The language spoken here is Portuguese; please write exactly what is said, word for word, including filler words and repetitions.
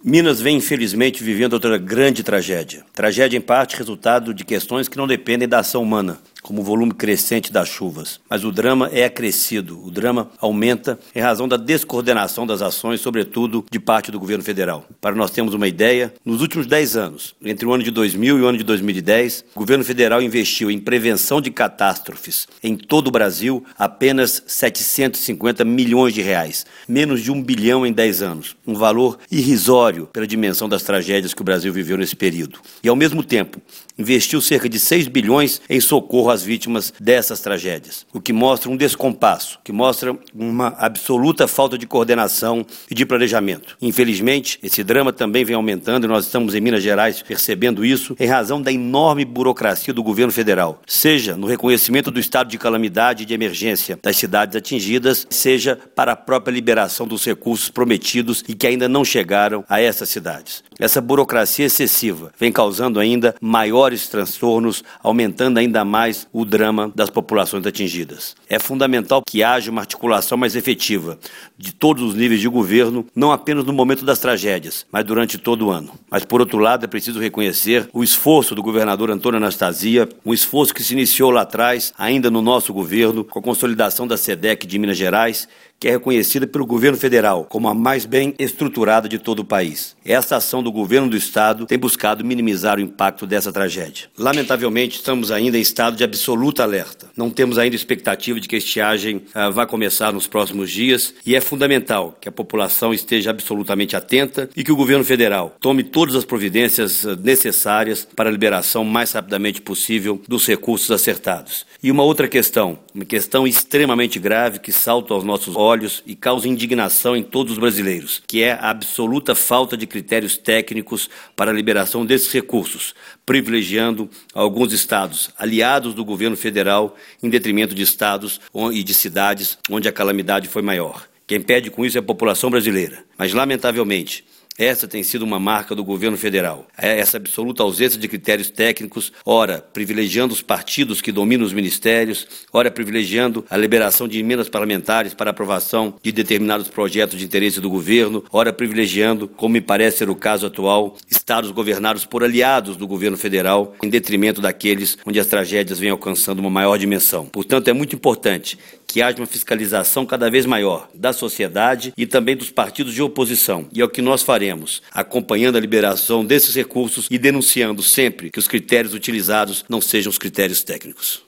Minas vem, infelizmente, vivendo outra grande tragédia. Tragédia, em parte, resultado de questões que não dependem da ação humana, como o volume crescente das chuvas. Mas o drama é acrescido, o drama aumenta em razão da descoordenação das ações, sobretudo de parte do governo federal. Para nós termos uma ideia, nos últimos dez anos, entre o ano de dois mil e o ano de dois mil e dez, o governo federal investiu em prevenção de catástrofes em todo o Brasil apenas setecentos e cinquenta milhões de reais, menos de um bilhão em dez anos, um valor irrisório pela dimensão das tragédias que o Brasil viveu nesse período. E, ao mesmo tempo, investiu cerca de seis bilhões em socorro às vítimas dessas tragédias, o que mostra um descompasso, que mostra uma absoluta falta de coordenação e de planejamento. Infelizmente, esse drama também vem aumentando e nós estamos em Minas Gerais percebendo isso em razão da enorme burocracia do governo federal, seja no reconhecimento do estado de calamidade e de emergência das cidades atingidas, seja para a própria liberação dos recursos prometidos e que ainda não chegaram a essas cidades. Essa burocracia excessiva vem causando ainda maiores transtornos, aumentando ainda mais o drama das populações atingidas. É fundamental que haja uma articulação mais efetiva de todos os níveis de governo, não apenas no momento das tragédias, mas durante todo o ano. Mas, por outro lado, é preciso reconhecer o esforço do governador Antônio Anastasia, um esforço que se iniciou lá atrás, ainda no nosso governo, com a consolidação da SEDEC de Minas Gerais, que é reconhecida pelo governo federal como a mais bem estruturada de todo o país. Essa ação do governo do estado tem buscado minimizar o impacto dessa tragédia. Lamentavelmente, estamos ainda em estado de absoluta alerta. Não temos ainda expectativa de que a estiagem ah, vá começar nos próximos dias e é fundamental que a população esteja absolutamente atenta e que o governo federal tome todas as providências necessárias para a liberação o mais rapidamente possível dos recursos acertados. E uma outra questão, uma questão extremamente grave que salta aos nossos olhos e causa indignação em todos os brasileiros, que é a absoluta falta de critérios técnicos para a liberação desses recursos, privilegiando alguns estados aliados do governo federal em detrimento de estados e de cidades onde a calamidade foi maior. Quem pede com isso é a população brasileira, mas lamentavelmente essa tem sido uma marca do governo federal. Essa absoluta ausência de critérios técnicos, ora privilegiando os partidos que dominam os ministérios, ora privilegiando a liberação de emendas parlamentares para aprovação de determinados projetos de interesse do governo, ora privilegiando, como me parece ser o caso atual, estados governados por aliados do governo federal, em detrimento daqueles onde as tragédias vêm alcançando uma maior dimensão. Portanto, é muito importante que haja uma fiscalização cada vez maior da sociedade e também dos partidos de oposição. E é o que nós faremos, acompanhando a liberação desses recursos e denunciando sempre que os critérios utilizados não sejam os critérios técnicos.